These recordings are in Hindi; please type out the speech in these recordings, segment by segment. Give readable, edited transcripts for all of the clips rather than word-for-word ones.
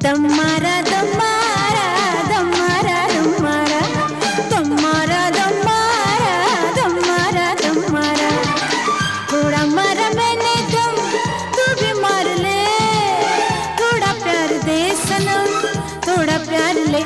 दम मारा दम मारा दम मारा दम मारा दम मारा दम मारा दम मारा दम मारा। थोड़ा मारा मैंने दम तू भी मार ले, थोड़ा प्यार दे सनम थोड़ा प्यार ले।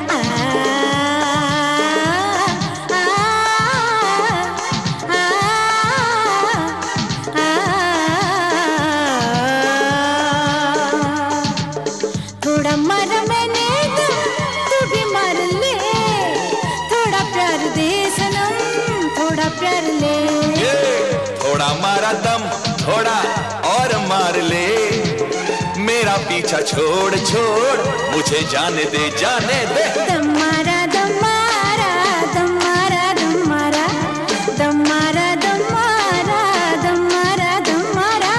थोड़ा मारा मैंने दम तू भी मार ले, थोड़ा प्यार दे सनम थोड़ा प्यार ले। थोड़ा मारा दम थोड़ा और मार ले, मेरा पीछा छोड़ छोड़ मुझे जाने दे जाने दे। दम मारा दम मारा दम मारा दम मारा दम मारा दम मारा दम मारा दम मारा।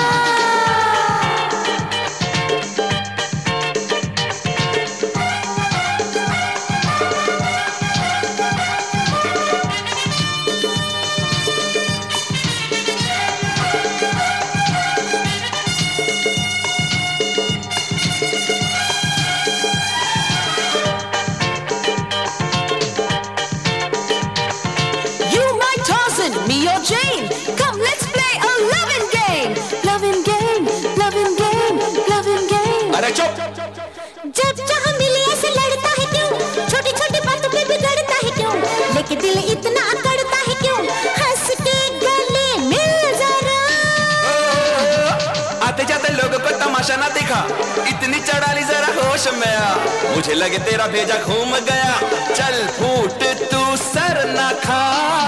Me or Jane, come let's play a loving game. Loving game, loving game, loving game. अरे चुप! जब जहाँ मिले ऐसे लड़ता है क्यों, छोटी छोटी बातों पे बिगड़ता है क्यों, लेकिन दिल इतना अकड़ता है क्यों, हंस के गले मिल जरा। आते जाते लोगों को तमाशा ना दिखा, इतनी चढ़ाली जरा होश में आ, मुझे लगे तेरा भेजा घूम गया, चल फूट तू सर ना खा।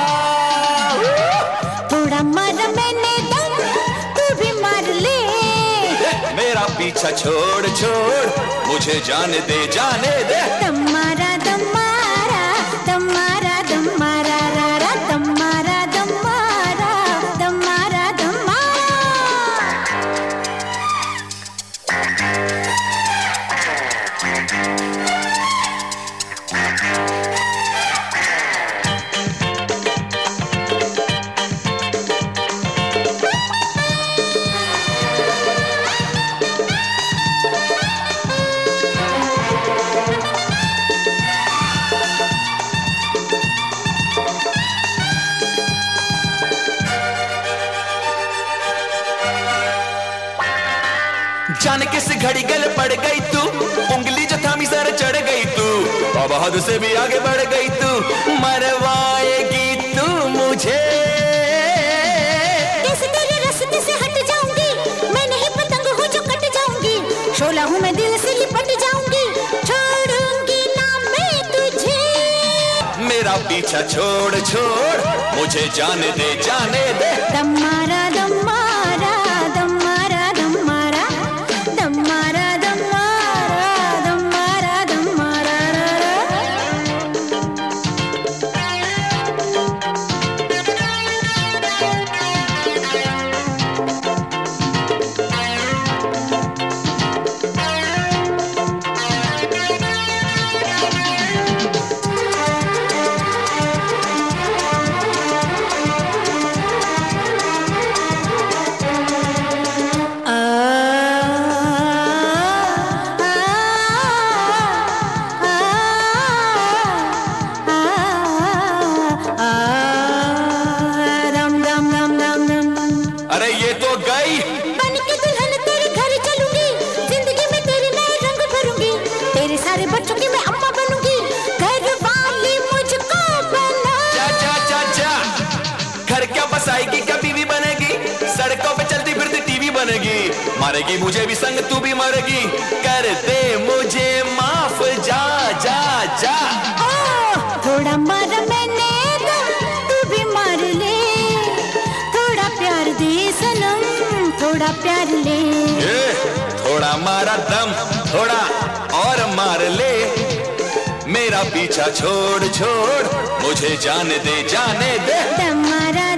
थोड़ा मारा मैंने दम तू भी मार ले, मेरा पीछा छोड़ छोड़ मुझे जाने दे जाने दे। दम मारा दम मारा दम मारा दम मारा रा रा दम मारा दम मारा दम मारा दम मारा। जाने किस घड़ी गले पड़ गई तू, उंगली जो थामी सर चढ़ गई तू, अब हद से भी आगे बढ़ गई तू, मरवाएगी तू मुझे। कैसे तेरे रास्ते से हट जाऊंगी, मैं नहीं पतंग हूँ जो कट जाऊंगी, शोला हूँ मैं दिल से लिपट जाऊंगी, छोड़ूंगी ना मैं तुझे। मेरा पीछा छोड़ छोड़ मुझे जाने दे जाने दे। दम मारा दम मारा दम मारा दम मारा दम मारा दम मारा दम मारा दम मारा रा रा। अरे ये तो गई। बन के दुल्हन तेरे घर चलूंगी, जिंदगी में तेरे नए रंग भरूंगी, तेरे सारे बच्चों की मैं अम्मा बनूंगी, घर वाली मुझको बना। जा जा जा जा, घर क्या बसाएगी क्या बीवी बनेगी, सड़कों पे चलती फिरती टीवी बनेगी, मारेगी मुझे भी संग तू भी मरेगी, कर दे मुझे माफ जा जा जा। थोड़ा मारा मैंने दम तू भी मार ले, थोड़ा प्यार दे सनम थोड़ा प्यार ले। थोड़ा मारा दम थोड़ा और मार ले, मेरा पीछा छोड़ छोड़ मुझे जाने दे जाने दे। दम मारा